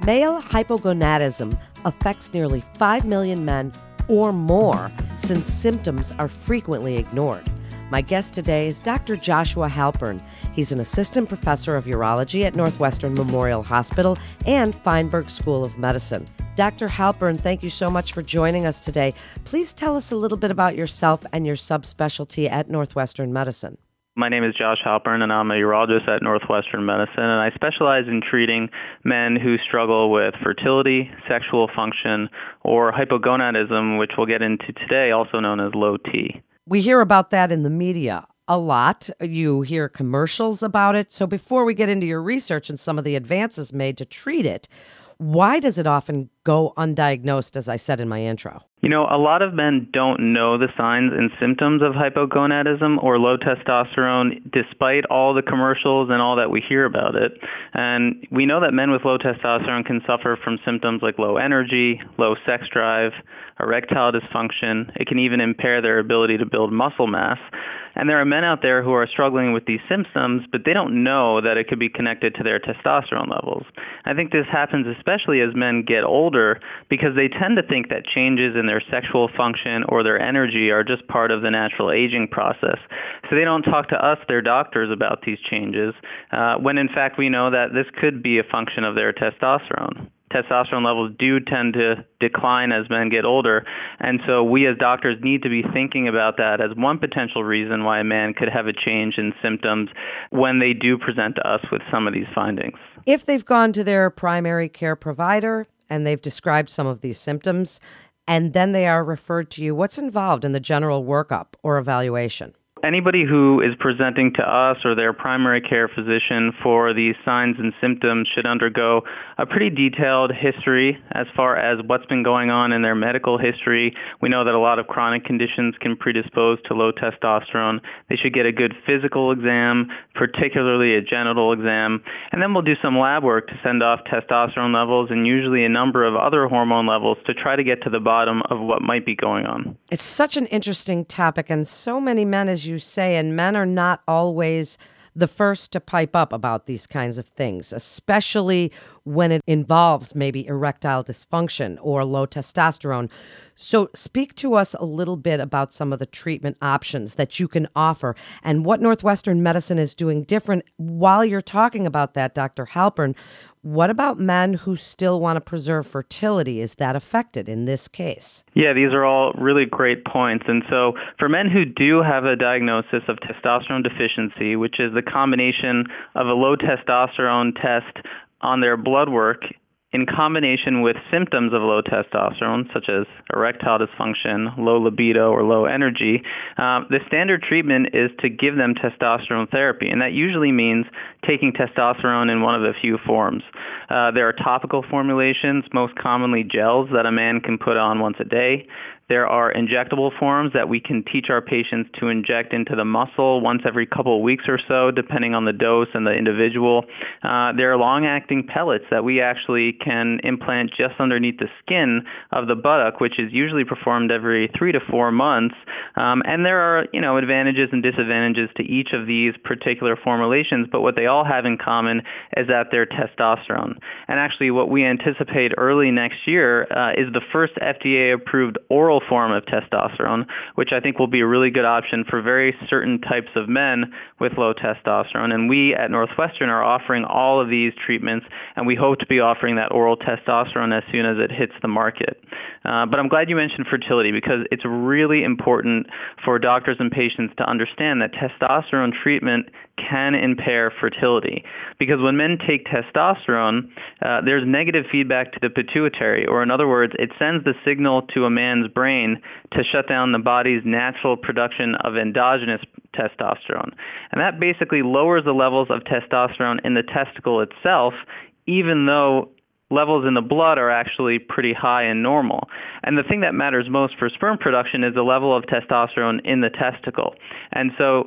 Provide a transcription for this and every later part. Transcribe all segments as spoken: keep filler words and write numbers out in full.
Male hypogonadism affects nearly five million men or more since symptoms are frequently ignored. My guest today is Doctor Joshua Halpern. He's an assistant professor of urology at Northwestern Memorial Hospital and Feinberg School of Medicine. Doctor Halpern, thank you so much for joining us today. Please tell us a little bit about yourself and your subspecialty at Northwestern Medicine. My name is Josh Halpern, and I'm a urologist at Northwestern Medicine, and I specialize in treating men who struggle with fertility, sexual function, or hypogonadism, which we'll get into today, also known as low T. We hear about that in the media a lot. You hear commercials about it. So before we get into your research and some of the advances made to treat it, why does it often go undiagnosed, as I said in my intro? You know, a lot of men don't know the signs and symptoms of hypogonadism or low testosterone, despite all the commercials and all that we hear about it. And we know that men with low testosterone can suffer from symptoms like low energy, low sex drive, erectile dysfunction. It can even impair their ability to build muscle mass. And there are men out there who are struggling with these symptoms, but they don't know that it could be connected to their testosterone levels. I think this happens especially as men get older because they tend to think that changes in their sexual function or their energy are just part of the natural aging process. So they don't talk to us, their doctors, about these changes, uh, when in fact we know that this could be a function of their testosterone. Testosterone levels do tend to decline as men get older, and so we as doctors need to be thinking about that as one potential reason why a man could have a change in symptoms when they do present to us with some of these findings. If they've gone to their primary care provider and they've described some of these symptoms, and then they are referred to you, what's involved in the general workup or evaluation? Anybody who is presenting to us or their primary care physician for these signs and symptoms should undergo a pretty detailed history as far as what's been going on in their medical history. We know that a lot of chronic conditions can predispose to low testosterone. They should get a good physical exam, particularly a genital exam, and then we'll do some lab work to send off testosterone levels and usually a number of other hormone levels to try to get to the bottom of what might be going on. It's such an interesting topic, and so many men, as you say, and men are not always the first to pipe up about these kinds of things, especially when it involves maybe erectile dysfunction or low testosterone. So speak to us a little bit about some of the treatment options that you can offer and what Northwestern Medicine is doing different. While you're talking about that, Doctor Halpern, what about men who still want to preserve fertility? Is that affected in this case? Yeah, these are all really great points. And so for men who do have a diagnosis of testosterone deficiency, which is the combination of a low testosterone test on their blood work in combination with symptoms of low testosterone, such as erectile dysfunction, low libido, or low energy, uh, the standard treatment is to give them testosterone therapy, and that usually means taking testosterone in one of a few forms. Uh, there are topical formulations, most commonly gels that a man can put on once a day. There are injectable forms that we can teach our patients to inject into the muscle once every couple of weeks or so, depending on the dose and the individual. Uh, there are long-acting pellets that we actually can implant just underneath the skin of the buttock, which is usually performed every three to four months. Um, and there are, you know, advantages and disadvantages to each of these particular formulations, but what they all have in common is that they're testosterone. And actually, what we anticipate early next year uh, is the first F D A-approved oral form of testosterone, which I think will be a really good option for very certain types of men with low testosterone. And we at Northwestern are offering all of these treatments, and we hope to be offering that oral testosterone as soon as it hits the market. Uh, but I'm glad you mentioned fertility because it's really important for doctors and patients to understand that testosterone treatment can impair fertility. Because when men take testosterone, uh, there's negative feedback to the pituitary, or in other words, it sends the signal to a man's brain to shut down the body's natural production of endogenous testosterone. And that basically lowers the levels of testosterone in the testicle itself, even though levels in the blood are actually pretty high and normal. And the thing that matters most for sperm production is the level of testosterone in the testicle. And so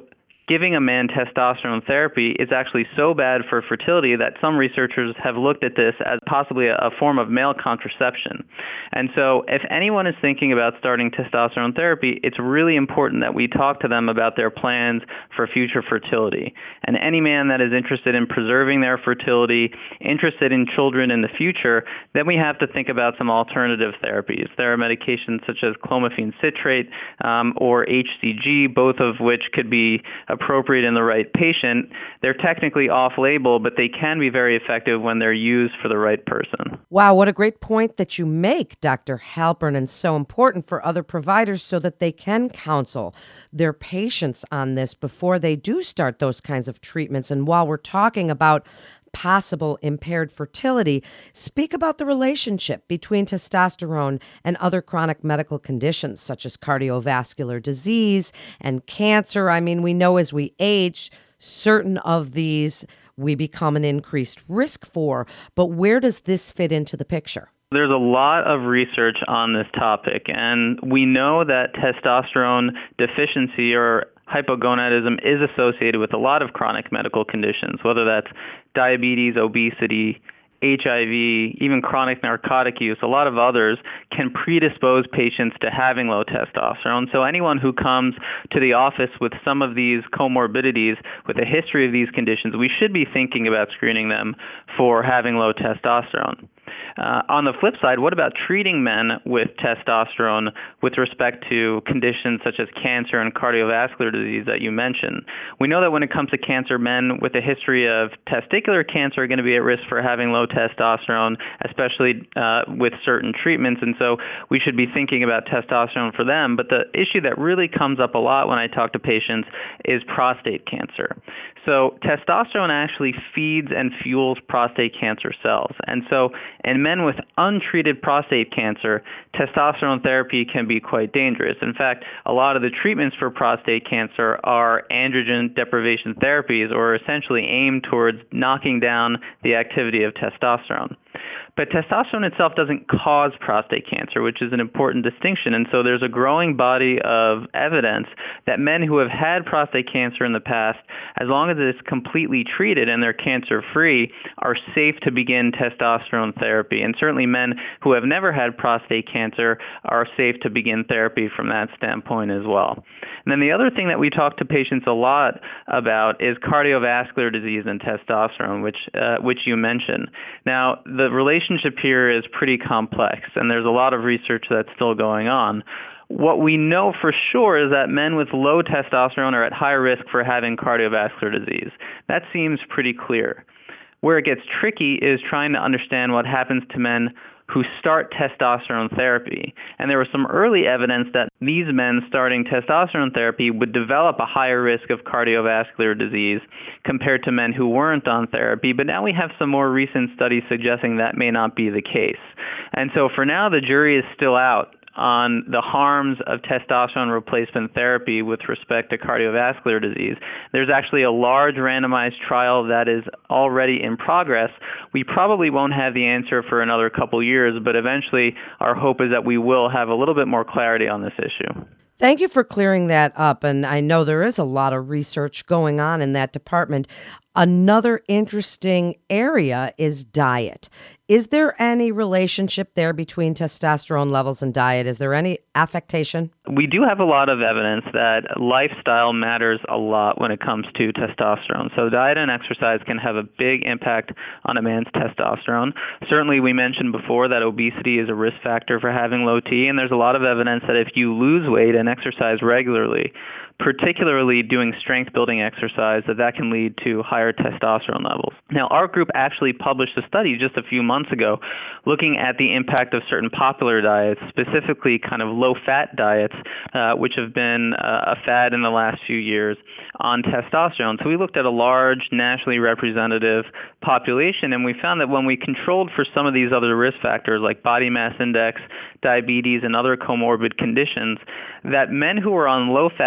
giving a man testosterone therapy is actually so bad for fertility that some researchers have looked at this as possibly a, a form of male contraception. And so if anyone is thinking about starting testosterone therapy, it's really important that we talk to them about their plans for future fertility. And any man that is interested in preserving their fertility, interested in children in the future, then we have to think about some alternative therapies. There are medications such as clomiphene citrate um, or H C G, both of which could be appropriate in the right patient. They're technically off-label, but they can be very effective when they're used for the right person. Wow, what a great point that you make, Doctor Halpern, and so important for other providers so that they can counsel their patients on this before they do start those kinds of treatments. And while we're talking about possible impaired fertility, speak about the relationship between testosterone and other chronic medical conditions such as cardiovascular disease and cancer. I mean, we know as we age, certain of these we become an increased risk for, but where does this fit into the picture? There's a lot of research on this topic, and we know that testosterone deficiency or hypogonadism is associated with a lot of chronic medical conditions, whether that's diabetes, obesity, H I V, even chronic narcotic use. A lot of others can predispose patients to having low testosterone. So anyone who comes to the office with some of these comorbidities, with a history of these conditions, we should be thinking about screening them for having low testosterone. Uh, on the flip side, what about treating men with testosterone with respect to conditions such as cancer and cardiovascular disease that you mentioned? We know that when it comes to cancer, men with a history of testicular cancer are going to be at risk for having low testosterone, especially uh, with certain treatments, and so we should be thinking about testosterone for them. But the issue that really comes up a lot when I talk to patients is prostate cancer. So testosterone actually feeds and fuels prostate cancer cells. And so in men with untreated prostate cancer, testosterone therapy can be quite dangerous. In fact, a lot of the treatments for prostate cancer are androgen deprivation therapies, or essentially aimed towards knocking down the activity of testosterone. But testosterone itself doesn't cause prostate cancer, which is an important distinction. And so there's a growing body of evidence that men who have had prostate cancer in the past, as long as it's completely treated and they're cancer-free, are safe to begin testosterone therapy. And certainly men who have never had prostate cancer are safe to begin therapy from that standpoint as well. And then the other thing that we talk to patients a lot about is cardiovascular disease and testosterone, which uh, which you mentioned. Now, the relationship here is pretty complex, and there's a lot of research that's still going on. What we know for sure is that men with low testosterone are at higher risk for having cardiovascular disease. That seems pretty clear. Where it gets tricky is trying to understand what happens to men who start testosterone therapy. And there was some early evidence that these men starting testosterone therapy would develop a higher risk of cardiovascular disease compared to men who weren't on therapy. But now we have some more recent studies suggesting that may not be the case. And so for now, the jury is still out on the harms of testosterone replacement therapy with respect to cardiovascular disease. There's actually a large randomized trial that is already in progress. We probably won't have the answer for another couple years, but eventually our hope is that we will have a little bit more clarity on this issue. Thank you for clearing that up. And I know there is a lot of research going on in that department. Another interesting area is diet. Is there any relationship there between testosterone levels and diet? Is there any affectation? We do have a lot of evidence that lifestyle matters a lot when it comes to testosterone. So diet and exercise can have a big impact on a man's testosterone. Certainly, we mentioned before that obesity is a risk factor for having low T, and there's a lot of evidence that if you lose weight and exercise regularly, particularly doing strength-building exercise, that that can lead to higher testosterone levels. Now, our group actually published a study just a few months ago looking at the impact of certain popular diets, specifically kind of low-fat diets, uh, which have been uh, a fad in the last few years, on testosterone. So we looked at a large, nationally representative population, and we found that when we controlled for some of these other risk factors like body mass index, diabetes, and other comorbid conditions, that men who were on low-fat diets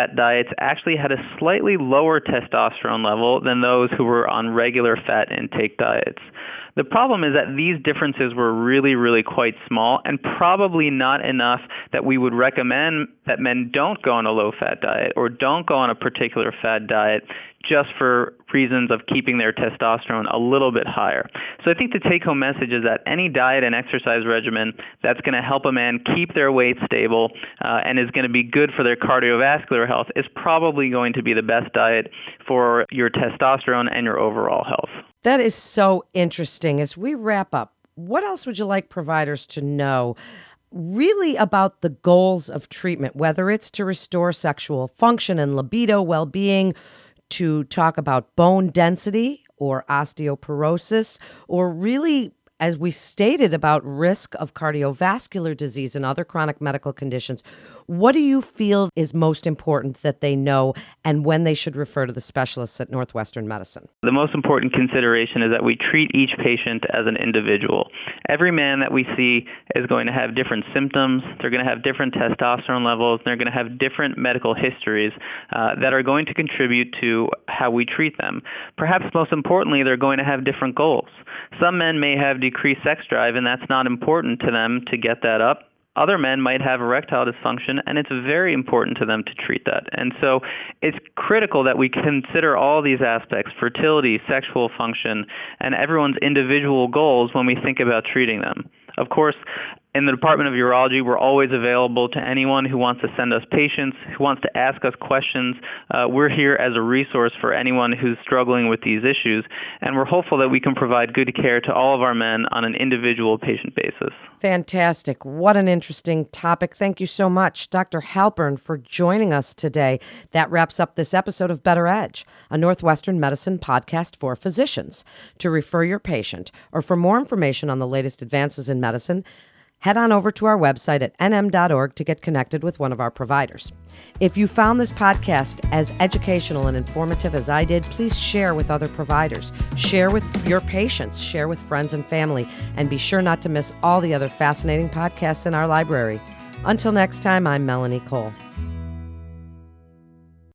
diets actually had a slightly lower testosterone level than those who were on regular fat intake diets. The problem is that these differences were really, really quite small and probably not enough that we would recommend that men don't go on a low-fat diet or don't go on a particular fat diet just for reasons of keeping their testosterone a little bit higher. So I think the take-home message is that any diet and exercise regimen that's going to help a man keep their weight stable uh, and is going to be good for their cardiovascular health is probably going to be the best diet for your testosterone and your overall health. That is so interesting. As we wrap up, what else would you like providers to know really about the goals of treatment, whether it's to restore sexual function and libido, well-being, to talk about bone density or osteoporosis, or really, as we stated, about risk of cardiovascular disease and other chronic medical conditions? What do you feel is most important that they know and when they should refer to the specialists at Northwestern Medicine? The most important consideration is that we treat each patient as an individual. Every man that we see is going to have different symptoms, they're going to have different testosterone levels, they're going to have different medical histories uh, that are going to contribute to how we treat them. Perhaps most importantly, they're going to have different goals. Some men may have decreased sex drive, and that's not important to them to get that up. Other men might have erectile dysfunction, and it's very important to them to treat that. And so it's critical that we consider all these aspects, fertility, sexual function, and everyone's individual goals when we think about treating them. Of course, in the Department of Urology, we're always available to anyone who wants to send us patients, who wants to ask us questions. Uh, we're here as a resource for anyone who's struggling with these issues, and we're hopeful that we can provide good care to all of our men on an individual patient basis. Fantastic. What an interesting topic. Thank you so much, Doctor Halpern, for joining us today. That wraps up this episode of Better Edge, a Northwestern Medicine podcast for physicians. To refer your patient or for more information on the latest advances in medicine, head on over to our website at n m dot org to get connected with one of our providers. If you found this podcast as educational and informative as I did, please share with other providers. Share with your patients. Share with friends and family. And be sure not to miss all the other fascinating podcasts in our library. Until next time, I'm Melanie Cole.